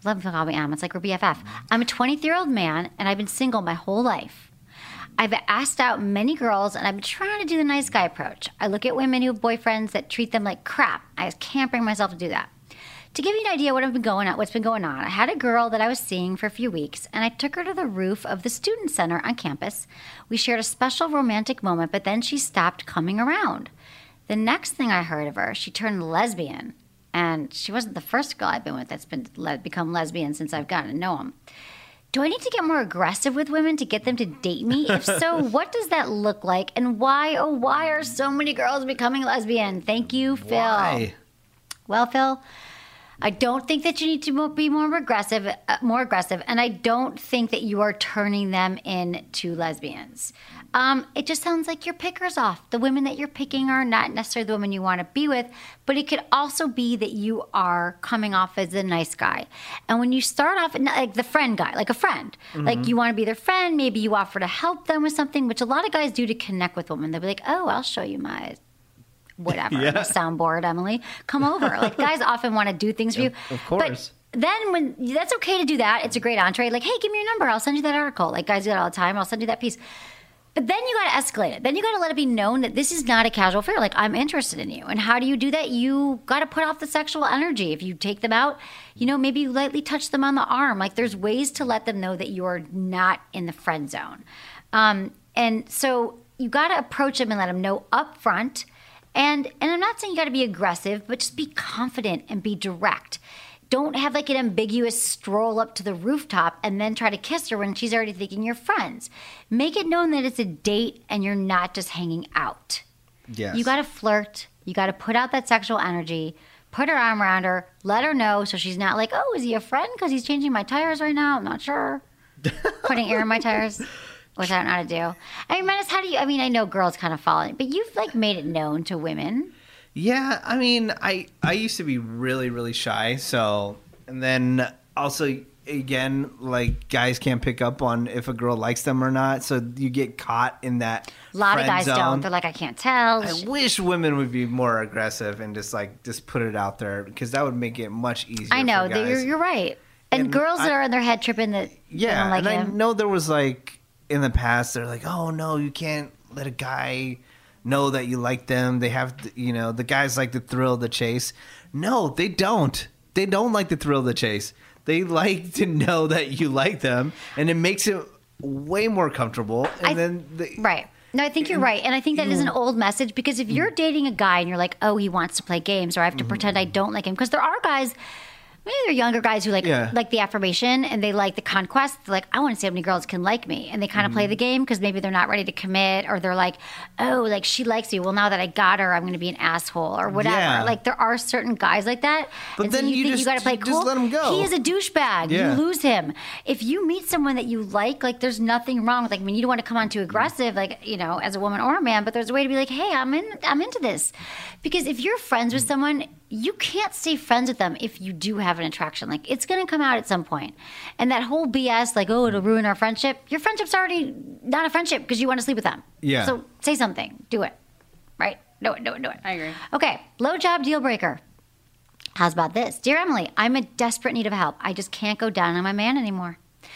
Love him to call me Em. It's like we're B F F. I'm a twenty-three-year-old man, and I've been single my whole life. I've asked out many girls, and I've been trying to do the nice guy approach. I look at women who have boyfriends that treat them like crap. I just can't bring myself to do that. To give you an idea what I've been going on, what's been going on, I had a girl that I was seeing for a few weeks, and I took her to the roof of the student center on campus. We shared a special romantic moment, but then she stopped coming around. The next thing I heard of her, she turned lesbian, and she wasn't the first girl I've been with that's been le- become lesbian since I've gotten to know them. Do I need to get more aggressive with women to get them to date me? If so, what does that look like, and why, oh, why are so many girls becoming lesbian? Thank you, Phil. Why? Well, Phil, I don't think that you need to be more aggressive, uh, more aggressive, and I don't think that you are turning them into lesbians. Um, it just sounds like your picker's off. The women that you're picking are not necessarily the women you want to be with, but it could also be that you are coming off as a nice guy. And when you start off like the friend guy, like a friend, mm-hmm. like you want to be their friend, maybe you offer to help them with something, which a lot of guys do to connect with women. They'll be like, oh, I'll show you my whatever, yeah. soundboard, Emily, come over. Like guys often want to do things for you. Of course. But then when that's okay to do that, it's a great entree. Like, hey, give me your number. I'll send you that article. Like guys do that all the time. I'll send you that piece. But then you got to escalate it. Then you got to let it be known that this is not a casual affair. Like, I'm interested in you. And how do you do that? You got to put off the sexual energy. If you take them out, you know, maybe you lightly touch them on the arm. Like, there's ways to let them know that you're not in the friend zone. Um, and so you got to approach them and let them know up front. And, and I'm not saying you got to be aggressive, but just be confident and be direct. Don't have like an ambiguous stroll up to the rooftop and then try to kiss her when she's already thinking you're friends. Make it known that it's a date and you're not just hanging out. Yes. You got to flirt. You got to put out that sexual energy. Put her arm around her. Let her know so she's not like, oh, is he a friend because he's changing my tires right now? I'm not sure. Putting air in my tires, which I don't know how to do. I mean, Menace, how do you, I mean, I know girls kind of fall in, but you've like made it known to women. Yeah, I mean, I, I used to be really, really shy. So, and then also, again, like guys can't pick up on if a girl likes them or not. So you get caught in that. A lot of guys zone. don't. They're like, I can't tell. I wish women would be more aggressive and just like just put it out there because that would make it much easier. I know, for guys. you're, you're right. And, and girls I, are in their head tripping that yeah, they don't like and him. I know there was like in the past they're like, oh no, you can't let a guy know that you like them. They have, to, you know, the guys like the thrill of the chase. No, they don't. They don't like the thrill of the chase. They like to know that you like them, and it makes it way more comfortable. And I, then they, right. No, I think you're right. And I think that is an old message because if you're dating a guy and you're like, oh, he wants to play games or I have to mm-hmm. pretend I don't like him. Because there are guys, maybe they're younger guys who like yeah. like the affirmation and they like the conquest. They're like, I want to see how many girls can like me. And they kind of mm-hmm. play the game because maybe they're not ready to commit or they're like, oh, like she likes me. Well, now that I got her, I'm going to be an asshole or whatever. Yeah. Like there are certain guys like that. But and then so you, you think just, you got to play cool. Just let him go. He is a douchebag. Yeah. You lose him. If you meet someone that you like, like there's nothing wrong with like, I mean, you don't want to come on too aggressive, like, you know, as a woman or a man, but there's a way to be like, hey, I'm in, I'm into this. Because if you're friends with someone, you can't stay friends with them if you do have an attraction. Like, it's going to come out at some point. And that whole B S, like, oh, it'll ruin our friendship. Your friendship's already not a friendship because you want to sleep with them. Yeah. So say something. Do it. Right? Do it, do it, do it. I agree. Okay. Low job deal breaker. How's about this? Dear Emily, I'm in desperate need of help. I just can't go down on my man anymore.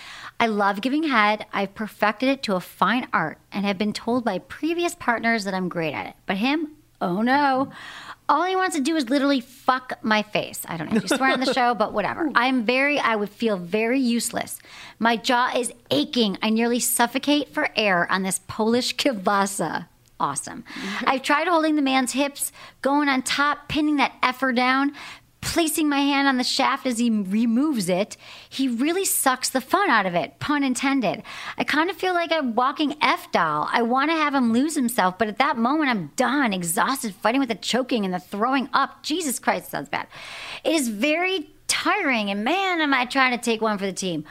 I love giving head. I've perfected it to a fine art and have been told by previous partners that I'm great at it. But him, oh no. All he wants to do is literally fuck my face. I don't know if you swear on the show, but whatever. I'm very, I would feel very useless. My jaw is aching. I nearly suffocate for air on this Polish kielbasa. Awesome. I've tried holding the man's hips, going on top, pinning that effer down, placing my hand on the shaft as he removes it. He really sucks the fun out of it, pun intended. I kind of feel like a walking F-doll. I want to have him lose himself, but at that moment I'm done, exhausted, fighting with the choking and the throwing up. Jesus Christ, sounds bad. It is very tiring, and man, am I trying to take one for the team.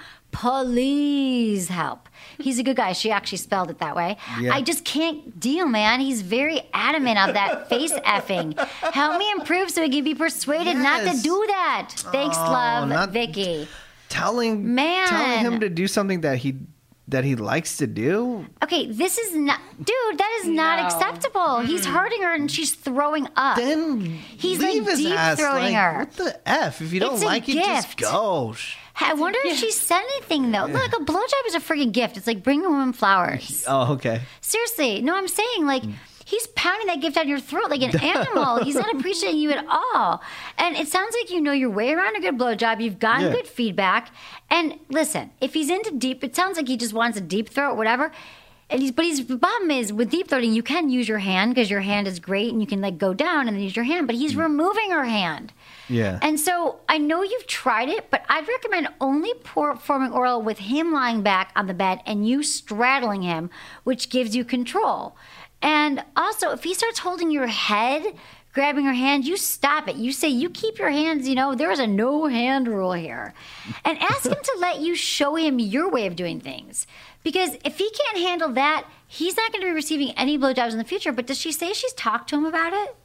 Please help. He's a good guy. She actually spelled it that way. Yeah. I just can't deal, man. He's very adamant of that face effing. Help me improve so he can be persuaded yes. not to do that. Thanks, oh, love, not Vicky. Telling, man. telling him to do something that he that he likes to do. Okay, this is not, dude. That is not No. acceptable. Mm. He's hurting her, and she's throwing up. Then he's leave like his deep ass. throating Like, her. what the f? If you don't It's a like it, just gift. go. I wonder if she said anything though. Look, a blowjob is a freaking gift. It's like bringing a woman flowers. Oh, okay. Seriously, no, I'm saying like. He's pounding that gift down your throat like an animal. He's not appreciating you at all. And it sounds like you know your way around a good blowjob. You've gotten Yeah. good feedback. And listen, if he's into deep, it sounds like he just wants a deep throat, whatever. And he's, but he's, the problem is with deep throating, you can use your hand because your hand is great and you can like go down and then use your hand. But he's removing her hand. Yeah. And so I know you've tried it, but I'd recommend only performing oral with him lying back on the bed and you straddling him, which gives you control. And also, if he starts holding your head, grabbing your hand, you stop it. You say, you keep your hands, you know, there is a no hand rule here. And ask him to let you show him your way of doing things. Because if he can't handle that, he's not going to be receiving any blowjobs in the future. But does she say she's talked to him about it?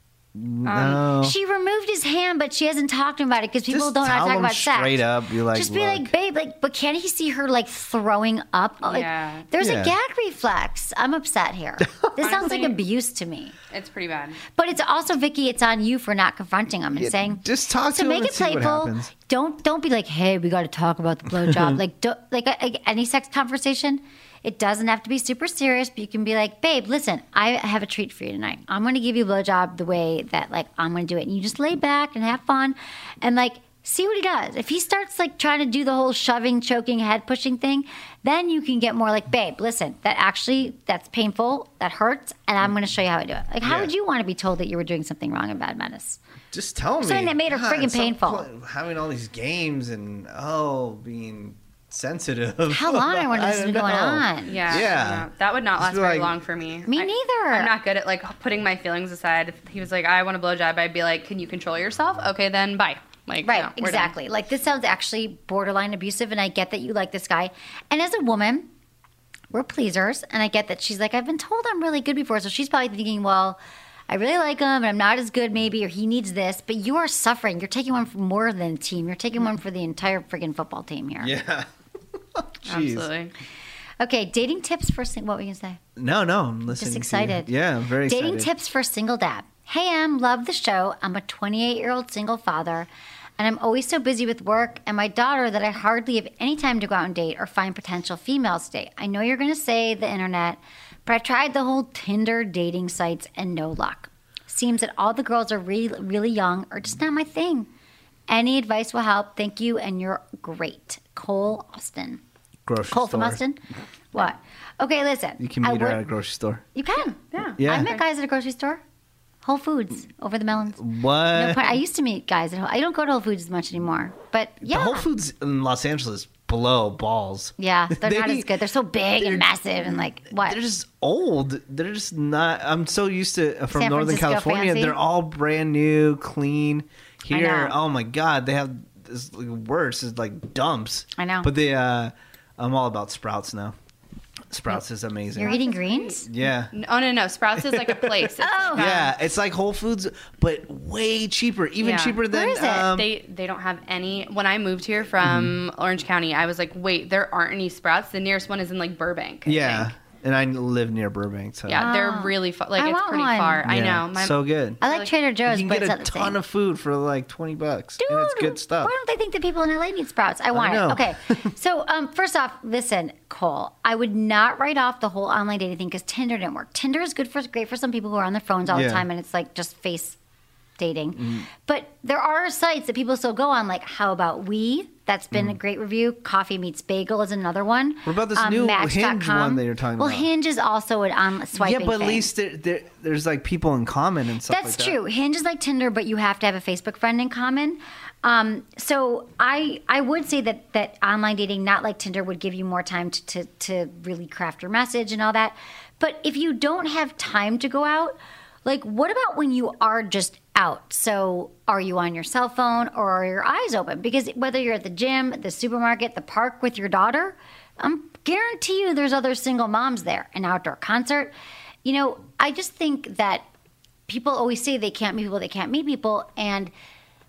No. She removed his hand, but she hasn't talked to him about it because people Just don't know how tell to talk him about sex. straight up. You're like, just be look. like, babe, like, but can he see her like throwing up? Like, Yeah. there's Yeah. a gag reflex. I'm upset here. This sounds like Honestly, abuse to me. It's pretty bad. But it's also, Vicky, it's on you for not confronting him and saying, just talk so to him make and it see what playful. happens. Don't don't be like, hey, we got to talk about the blowjob. like, don't, like a, a- any sex conversation. It doesn't have to be super serious, but you can be like, babe, listen, I have a treat for you tonight. I'm going to give you a blowjob the way that, like, I'm going to do it. And you just lay back and have fun and, like, see what he does. If he starts, like, trying to do the whole shoving, choking, head pushing thing, then you can get more like, babe, listen, that actually, that's painful, that hurts, and I'm going to show you how I do it. Like, how Yeah. would you want to be told that you were doing something wrong in Bad Menace? Just tell me. Something that made her friggin' stop painful. pl- having all these games and, oh, being sensitive. How long I wonder this has don't been going know. on. Yeah. Yeah. no, that would not Just last be very like- long for me. Me I- neither. I'm not good at like putting my feelings aside. If he was like, I want a blowjob, I'd be like, can you control yourself? Okay, then bye. Like, Right, no, we're done. exactly. Like, this sounds actually borderline abusive, and I get that you like this guy. And as a woman, we're pleasers, and I get that she's like, I've been told I'm really good before, so she's probably thinking, well, I really like him, and I'm not as good maybe, or he needs this, but you are suffering. You're taking one for more than a team. You're taking one for the entire friggin' football team here. Yeah. Jeez. Absolutely. Okay, dating tips for, sing- what were you going to say? No, no, I'm listening. Just to you. excited. Yeah, I'm very Dating excited. tips for single dad. Hey, Em, love the show. I'm a twenty-eight-year-old single father, and I'm always so busy with work and my daughter that I hardly have any time to go out and date or find potential females to date. I know you're going to say the internet, but I tried the whole Tinder dating sites and no luck. Seems that all the girls are really, really young or just not my thing. Any advice will help. Thank you, and you're great. Cole Austin. Grocery Cole store. from Austin? What? Okay, listen. You can I meet her would- at a grocery store. You can. Yeah. Yeah. I met guys at a grocery store. Whole Foods over the melons. What? No, I used to meet guys at Whole, I don't go to Whole Foods as much anymore. But yeah. The Whole Foods in Los Angeles blow balls. Yeah, they're not They- as good. They're so big they're- and massive and like what? They're just old. They're just not. I'm so used to uh, from San Northern Francisco California. fancy? They're all brand new, clean. Here, know. oh my god, they have this like, worse. It's like dumps. I know. But they, uh, I'm all about Sprouts now. Sprouts is amazing. You're eating greens? Yeah. Oh no, no, Sprouts is like a place. It's, Oh. Yeah, it's like Whole Foods, but way cheaper. Even Yeah. cheaper than. Where is it? Um, they they don't have any. When I moved here from Mm-hmm. Orange County, I was like, wait, there aren't any Sprouts. The nearest one is in like Burbank. I yeah, think. and I live near Burbank, so Yeah, Oh. they're really far. Like I it's want pretty one. far. I Yeah, know. My, so good. I like Trader Joe's, You can but get it's a not the ton same. of food for like twenty bucks, Dude, and it's good stuff. Why don't they think that people in L A need Sprouts? I want know. it. Okay. So, um, first off, listen, Cole, I would not write off the whole online dating thing because Tinder didn't work. Tinder is good for great for some people who are on their phones all Yeah. the time and it's like just face dating. Mm-hmm. But there are sites that people still go on, like How About We? That's been a great review. Coffee Meets Bagel is another one. Mm. What about this Um, new Match Hinge dot com. one that you're talking well, about? Well, Hinge is also an um, swiping Yeah, but at thing. least there, there, there's like people in common and stuff That's like that. true. Hinge is like Tinder, but you have to have a Facebook friend in common. Um, so I I would say that that online dating, not like Tinder, would give you more time to, to, to really craft your message and all that. But if you don't have time to go out, like what about when you are just out? So are you on your cell phone or are your eyes open? Because whether you're at the gym, the supermarket, the park with your daughter, I guarantee you there's other single moms there, an outdoor concert. You know, I just think that people always say they can't meet people, they can't meet people. And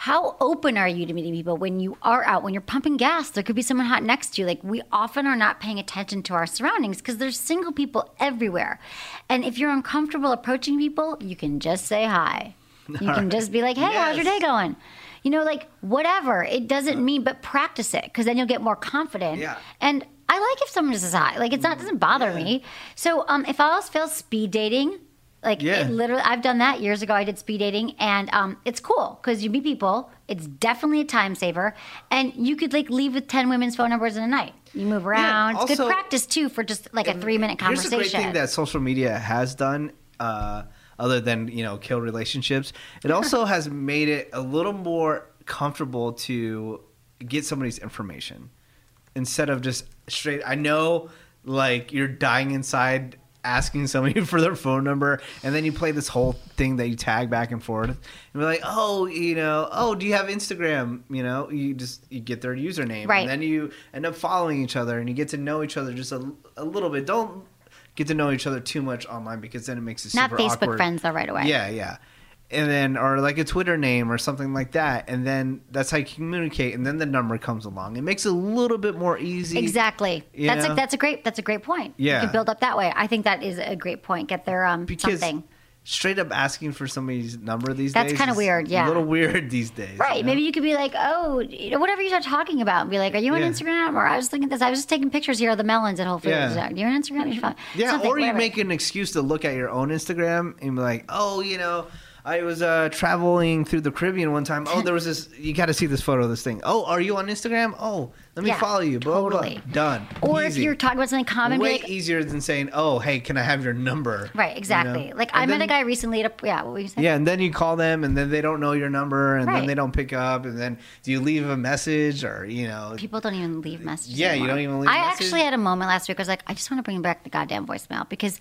how open are you to meeting people when you are out, when you're pumping gas? There could be someone hot next to you. Like, we often are not paying attention to our surroundings because there's single people everywhere. And if you're uncomfortable approaching people, you can just say hi. You can right. just be like, hey, yes. how's your day going? You know, like, whatever. It doesn't mean, but practice it because then you'll get more confident. Yeah. And I like if someone just says hi. Like, it's not, it doesn't bother yeah. me. So um, if all else fails, speed dating. Like, yeah. it literally, I've done that years ago. I did speed dating, and um, it's cool because you meet people. It's definitely a time saver, and you could like leave with ten women's phone numbers in a night. You move around. Yeah, also, it's good practice too for just like a three minute conversation. Here's a great thing that social media has done, uh, other than you know kill relationships. It also has made it a little more comfortable to get somebody's information instead of just straight. I know, like you're dying inside. Asking somebody for their phone number, and then you play this whole thing that you tag back and forth, and be like, "Oh, you know, oh, do you have Instagram?" You know, you just you get their username, right. and then you end up following each other, and you get to know each other just a, a little bit. Don't get to know each other too much online because then it makes it super not Facebook awkward. friends though right away. Yeah, yeah. And then, or like a Twitter name or something like that. And then that's how you communicate. And then the number comes along. It makes it a little bit more easy. Exactly. That's a, that's a great, that's a great point. Yeah. You can build up that way. I think that is a great point. Get their um, because something. Straight up asking for somebody's number these that's days. That's kind of weird. Yeah. A little weird these days. Right. You know? Maybe you could be like, oh, you know, whatever you start talking about. And be like, are you on yeah. Instagram? Or I was thinking this. I was just taking pictures here of the melons at Whole Foods. Yeah. Are you on Instagram? You're fine. Yeah. Something, or you whatever. make an excuse to look at your own Instagram and be like, oh, you know. I was uh, traveling through the Caribbean one time. Oh, there was this. You got to see this photo of this thing. Oh, are you on Instagram? Oh, let me yeah, follow you. Blah, totally. Blah. Done. Or Easy. if you're talking about something common, way like, easier than saying, "Oh, hey, can I have your number?" Right. Exactly. You know? Like and I then, met a guy recently at a yeah. What were you saying? Yeah, and then you call them, and then they don't know your number, and right. then they don't pick up, and then do you leave a message or you know? People don't even leave messages. Yeah, anymore. you don't even leave. I a message? actually had a moment last week. I was like, I just want to bring back the goddamn voicemail because.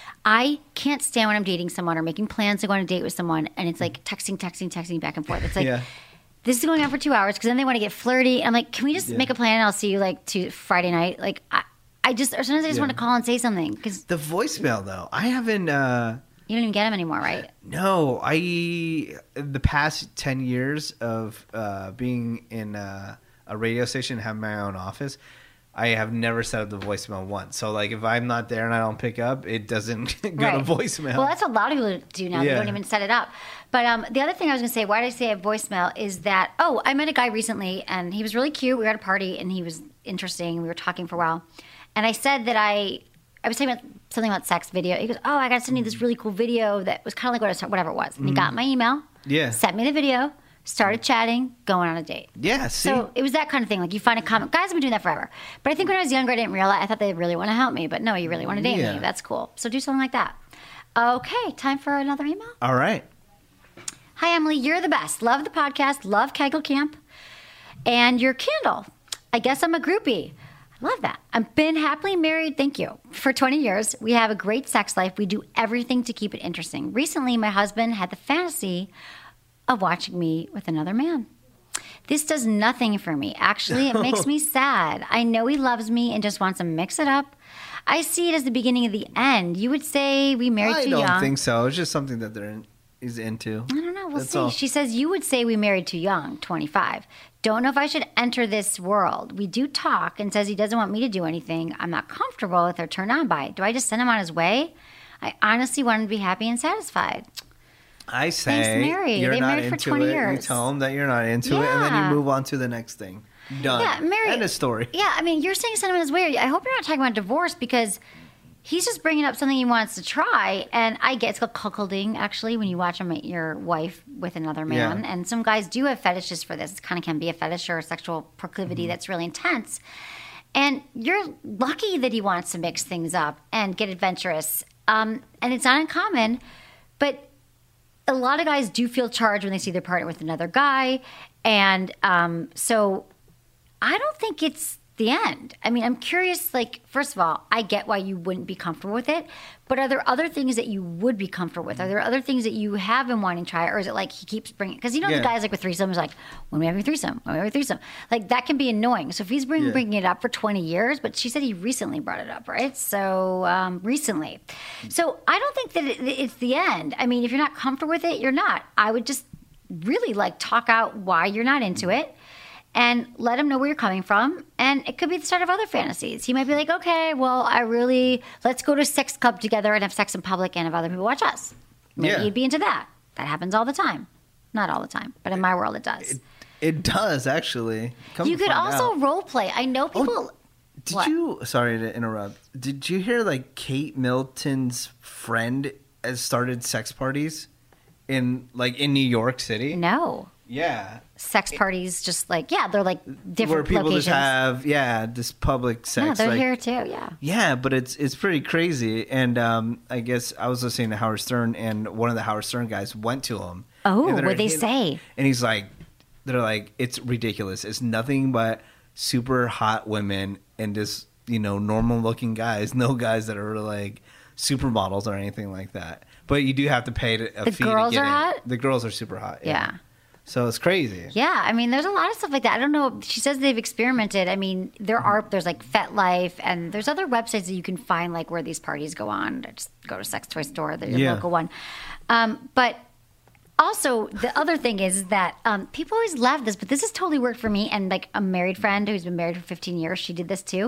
I can't stand when I'm dating someone or making plans to go on a date with someone and it's like texting, texting, texting back and forth. It's like, yeah. this is going on for two hours because then they want to get flirty. I'm like, can we just yeah. make a plan and I'll see you like to Friday night? Like, I, I just, or sometimes I just yeah. want to call and say something. Cause the voicemail, though, I haven't. Uh, you don't even get them anymore, right? No. I, the past ten years of uh, being in uh, a radio station and having my own office, I have never set up the voicemail once. So, like, if I'm not there and I don't pick up, it doesn't go right. to voicemail. Well, that's what a lot of people do now. Yeah. They don't even set it up. But um, the other thing I was going to say, why did I say a voicemail, is that, oh, I met a guy recently, and he was really cute. We were at a party, and he was interesting. We were talking for a while. And I said that I, I was saying about something about sex video. He goes, oh, I got to send you this really cool video that was kind of like whatever it was. And mm-hmm. he got my email, yeah. sent me the video. Started chatting, going on a date. Yeah, see? So it was that kind of thing. Like you find a comment. Guys have been doing that forever. But I think when I was younger, I didn't realize. I thought they really want to help me. But no, you really want to date yeah. me. That's cool. So do something like that. Okay, time for another email. All right. Hi, Emily. You're the best. Love the podcast. Love Kegel Camp. And your candle. I guess I'm a groupie. I love that. I've been happily married, thank you, for twenty years. We have a great sex life. We do everything to keep it interesting. Recently, my husband had the fantasy of watching me with another man. This does nothing for me. Actually, it makes me sad. I know he loves me and just wants to mix it up. I see it as the beginning of the end. You would say we married I too don't young. think so. It's just something that they're in, is into. I don't know. We'll That's see. all. She says you would say we married too young, twenty-five. Don't know if I should enter this world. We do talk and says he doesn't want me to do anything I'm not comfortable with or turned on by. Do I just send him on his way? I honestly want him to be happy and satisfied. I say Thanks, Mary. you're They not married for into twenty it. years. You tell them that you're not into it, and then Yeah. you move on to the next thing. Done. Yeah, Mary. End of story. Yeah, I mean, you're saying sentiment is weird. I hope you're not talking about divorce because he's just bringing up something he wants to try. And I get it's called cuckolding, actually, when you watch him meet your wife with another man. Yeah. And some guys do have fetishes for this. It kind of can be a fetish or a sexual proclivity Mm-hmm. that's really intense. And you're lucky that he wants to mix things up and get adventurous. Um, and it's not uncommon, but a lot of guys do feel charged when they see their partner with another guy. And um, so I don't think it's the end. I mean, I'm curious, like, first of all, I get why you wouldn't be comfortable with it, but are there other things that you would be comfortable with? Are there other things that you have been wanting to try, or is it like he keeps bringing, because you know Yeah. the guys like with threesomes, like, when we have a threesome, when we have a threesome, like that can be annoying. So if he's bring, Yeah. bringing it up for twenty years, but she said he recently brought it up, right? So um, recently. So I don't think that it, it's the end. I mean, if you're not comfortable with it, you're not. I would just really like talk out why you're not into it. And let him know where you're coming from. And it could be the start of other fantasies. He might be like, okay, well, I really, let's go to a sex club together and have sex in public and have other people watch us. Maybe Yeah. you'd be into that. That happens all the time. Not all the time, but in my world it does. It, it does, actually. Come You to could find also out. role play. I know people. Did What? you, sorry to interrupt, did you hear like Kate Middleton's friend has started sex parties in like in New York City? No. Yeah. Sex parties, just like, yeah, they're like different Where people locations. just have, yeah, this public sex. yeah, they're like, here too, yeah. Yeah, but it's it's pretty crazy. And um, I guess I was listening to Howard Stern, and one of the Howard Stern guys went to him. Oh, and they're- what'd they he- say? And he's like, they're like, it's ridiculous. It's nothing but super hot women and just, you know, normal looking guys. No guys that are like supermodels or anything like that. But you do have to pay to, a The fee girls to get are in. hot? The girls are super hot. Yeah. So it's crazy. Yeah, I mean, there's a lot of stuff like that. I don't know. She says they've experimented. I mean, there are there's like FetLife, and there's other websites that you can find like where these parties go on. Just go to sex toy store, the Yeah. local one. Um, but also, the other thing is that um, people always laugh at this, but this has totally worked for me. And like a married friend who's been married for fifteen years, she did this too.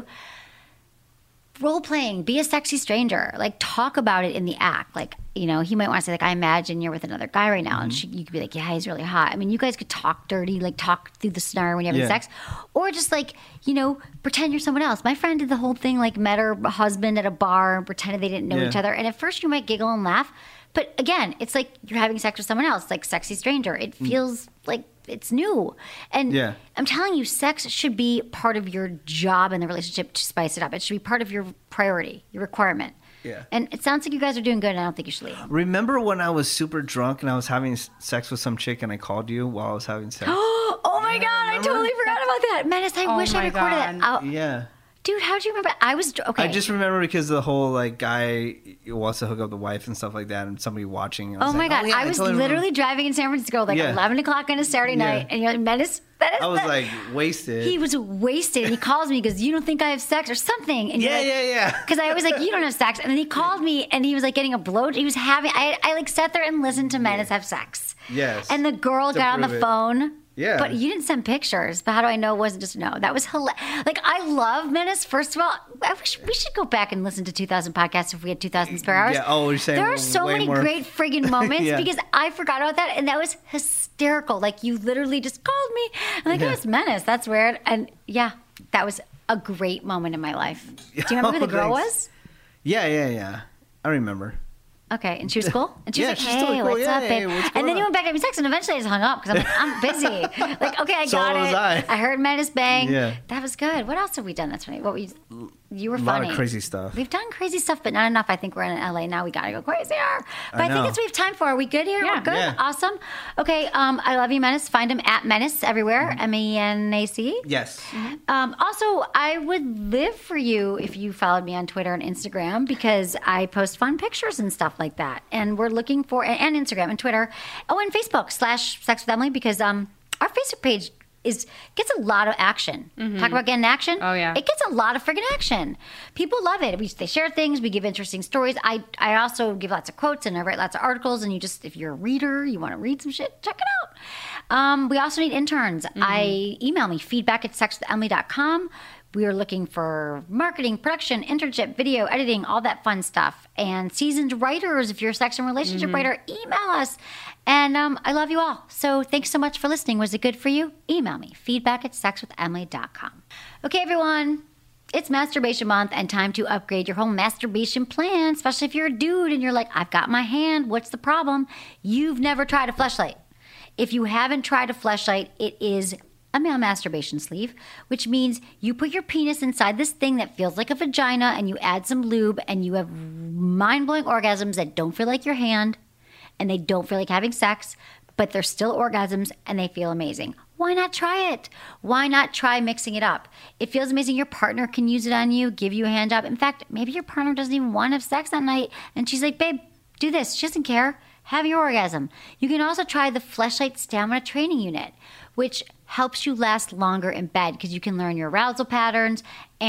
Role playing, be a sexy stranger. Like talk about it in the act. Like, you know, he might want to say, like, I imagine you're with another guy right now. And she, you could be like, yeah, he's really hot. I mean, you guys could talk dirty, like talk through the scenario when you're having Yeah. sex. Or just like, you know, pretend you're someone else. My friend did the whole thing, like met her husband at a bar and pretended they didn't know Yeah. each other. And at first you might giggle and laugh. But again, it's like you're having sex with someone else, like sexy stranger. It feels like it's new. And Yeah. I'm telling you, sex should be part of your job in the relationship to spice it up. It should be part of your priority, your requirement. Yeah. And it sounds like you guys are doing good, and I don't think you should leave. Remember when I was super drunk and I was having s- sex with some chick and I called you while I was having sex? Oh my God, I remember? totally forgot about that. Menace, I Oh wish I my recorded God. that. I'll- Yeah. Dude, how'd you remember? I was, okay. I just remember because the whole like guy wants to hook up the wife and stuff like that, and somebody watching. and I Oh was my like, God, yeah, I was totally remember. literally driving in San Francisco like Yeah. eleven o'clock on a Saturday Yeah. night, and you're like, Menace, that is I was that- like wasted. He was wasted, and he calls me because you don't think I have sex or something. And you're yeah, like, yeah, yeah. Because I was like, you don't have sex. And then he called me and he was like getting a blow. He was having, I, I like sat there and listened to Menace have sex. Yes. And the girl To got on the prove it. phone. Yeah. But you didn't send pictures. But how do I know it wasn't just no? That was hilarious. Like, I love Menace. First of all, I wish we should go back and listen to two thousand podcasts if we had two thousand spare hours. Yeah, oh, you're saying there are so way many more- great friggin' moments Yeah. because I forgot about that. And that was hysterical. Like, you literally just called me. I'm like, Yeah. oh, it's Menace. That's weird. And yeah, that was a great moment in my life. Do you remember who the Oh, girl thanks. was? Yeah, yeah, yeah. I remember. Okay, and she was cool? And she Yeah, was like, she's hey, totally cool. what's Yeah, up, hey, babe? what's And going then you on? went back to having sex, and eventually I just hung up because I'm like, I'm busy. Like, okay, I So got was it. I. heard Menace bang. Yeah. That was good. What else have we done that's funny? What we You were A lot funny. of crazy stuff. We've done crazy stuff, but not enough. I think we're in L A now. We got to go crazier. But I, I think know. that's what we have time for. Are we good here? Yeah. We're good? Yeah. Awesome. Okay, um, I love you, Menace. Find him at Menace everywhere. Mm-hmm. M E N A C. Yes. Um, also, I would live for you if you followed me on Twitter and Instagram because I post fun pictures and stuff like that. And we're looking for, and, and Instagram and Twitter. Oh, and Facebook slash Sex with Emily because um, our Facebook page is gets a lot of action. Talk about getting action. Oh, yeah. It gets a lot of friggin' action. People love it. We, they share things. We give interesting stories. I, I also give lots of quotes and I write lots of articles. And you just, if you're a reader, you want to read some shit, check it out. Um, we also need interns. I email me feedback at sex with emily dot com. We are looking for marketing, production, internship, video, editing, all that fun stuff. And seasoned writers, if you're a sex and relationship writer, email us. And um, I love you all. So thanks so much for listening. Was it good for you? Email me, feedback at sex with emily dot com. Okay, everyone. It's masturbation month and time to upgrade your whole masturbation plan, especially if you're a dude and you're like, I've got my hand. What's the problem? You've never tried a fleshlight. If you haven't tried a fleshlight, it is a male masturbation sleeve, which means you put your penis inside this thing that feels like a vagina and you add some lube and you have mind-blowing orgasms that don't feel like your hand and they don't feel like having sex, but they're still orgasms and they feel amazing. Why not try it? Why not try mixing it up? It feels amazing. Your partner can use it on you, give you a hand job. In fact, maybe your partner doesn't even want to have sex that night and she's like, babe, do this. She doesn't care. Have your orgasm. You can also try the Fleshlight Stamina Training Unit, which helps you last longer in bed because you can learn your arousal patterns and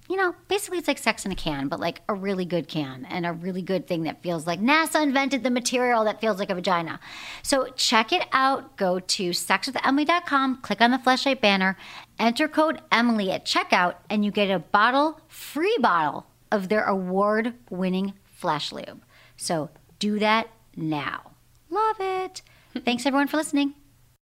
you know, basically it's like sex in a can, but like a really good can and a really good thing that feels like NASA invented the material that feels like a vagina. So check it out. Go to sex with emily dot com, click on the Fleshlight banner, enter code Emily at checkout, and you get a bottle, free bottle of their award-winning Flesh Lube. So do that now. Love it. Thanks everyone for listening.